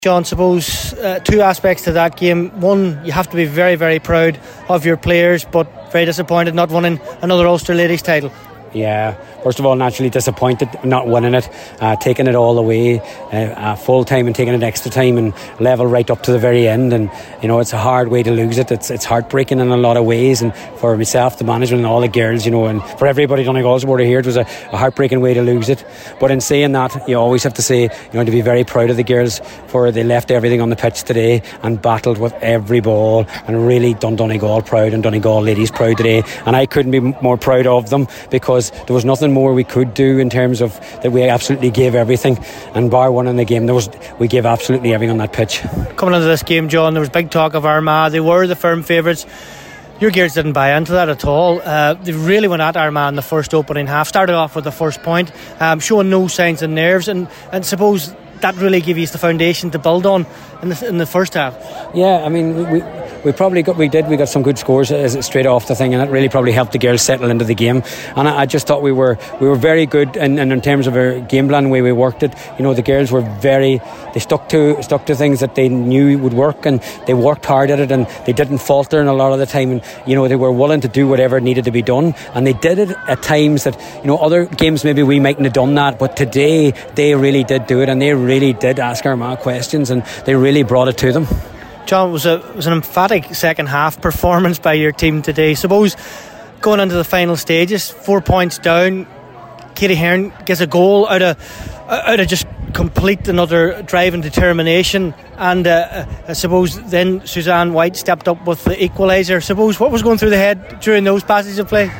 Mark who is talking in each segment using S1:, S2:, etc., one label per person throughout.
S1: John, suppose two aspects to that game. One, you have to be very, very proud of your players, but very disappointed not winning another Ulster Ladies title.
S2: Yeah, first of all, naturally disappointed not winning it, taking it all away, full time and taking it extra time and level right up to the very end. And you know, it's a hard way to lose it. It's heartbreaking in a lot of ways, and for myself, the management, and all the girls, you know, and for everybody Donegal supporter here, it was a heartbreaking way to lose it. But in saying that, you always have to say, you know, to be very proud of the girls for they left everything on the pitch today and battled with every ball and really done Donegal proud and Donegal ladies proud today. And I couldn't be more proud of them, because there was nothing more we could do in terms of that. We absolutely gave everything, and bar one in the game, we gave absolutely everything on that pitch.
S1: Coming into this game, John, there was big talk of Armagh. They were the firm favourites. Your girls didn't buy into that at all. They really went at Armagh in the first opening half, started off with the first point, showing no signs of nerves, and suppose that really gave you the foundation to build on in the first half. Yeah,
S2: I mean, we got some good scores straight off the thing, and it really probably helped the girls settle into the game. And I just thought we were very good, and in terms of our game plan, the way we worked it, you know, the girls were they stuck to things that they knew would work, and they worked hard at it, and they didn't falter in a lot of the time, and you know, they were willing to do whatever needed to be done, and they did it at times that, you know, other games maybe we mightn't have done that, but today they really did do it, and they really did ask Armagh questions, and they really brought it to them.
S1: John, it was an emphatic second half performance by your team today. Suppose going into the final stages, 4 points down, Katie Hearn gets a goal out of just complete another drive and determination, and I suppose then Suzanne White stepped up with the equaliser. Suppose what was going through the head during those passages of play?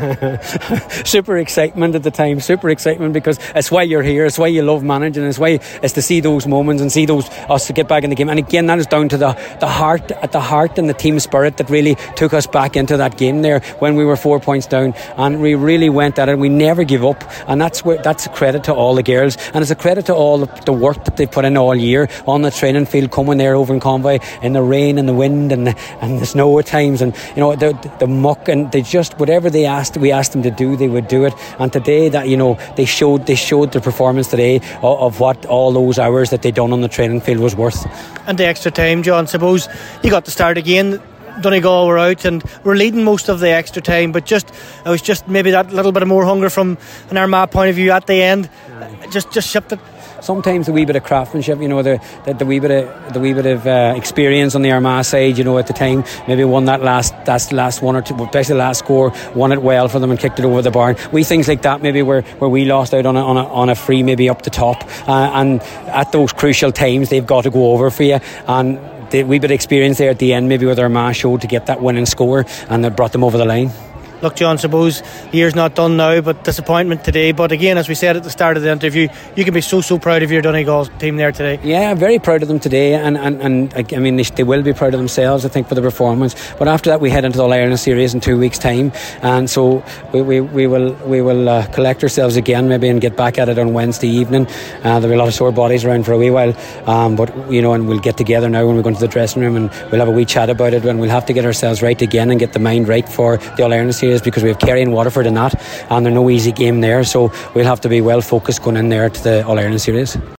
S2: Super excitement at the time, super excitement, because it's why you're here, it's why you love managing, it's to see those moments and see us to get back in the game. And again, that is down to the heart and the team spirit that really took us back into that game there when we were 4 points down, and we really went at it. We never give up, and that's a credit to all the girls, and it's a credit to all the work that they've put in all year on the training field, coming there over in Convoy in the rain and the wind and the snow at times, and you know, the muck, and they just, whatever we asked them to do, they would do it. And today, that, you know, they showed the performance today of what all those hours that they done on the training field was worth.
S1: And the extra time, John, suppose you got to start again. Donegal were out and were leading most of the extra time, but it was just maybe that little bit of more hunger from an Armagh point of view at the end. Just shipped it.
S2: Sometimes a wee bit of craftsmanship, you know, the wee bit of experience on the Armagh side, you know, at the time, maybe won that last one or two, especially the last score, won it well for them and kicked it over the bar. Wee things like that, maybe where we lost out on a free, maybe up the top, and at those crucial times they've got to go over for you, and the wee bit of experience there at the end, maybe with Armagh showed to get that winning score, and it brought them over the line.
S1: Look, John, suppose the year's not done now, but disappointment today. But again, as we said at the start of the interview, you can be so proud of your Donegal team there today.
S2: Yeah, I'm very proud of them today, and I mean, they will be proud of themselves, I think, for the performance. But after that, we head into the All-Ireland series in 2 weeks' time, and so we will collect ourselves again, maybe, and get back at it on Wednesday evening. There'll be a lot of sore bodies around for a wee while, but you know, and we'll get together now when we go into the dressing room, and we'll have a wee chat about it, and we'll have to get ourselves right again and get the mind right for the All-Ireland series, because we have Kerry and Waterford in that, and there's no easy game there, so we'll have to be well focused going in there to the All-Ireland series.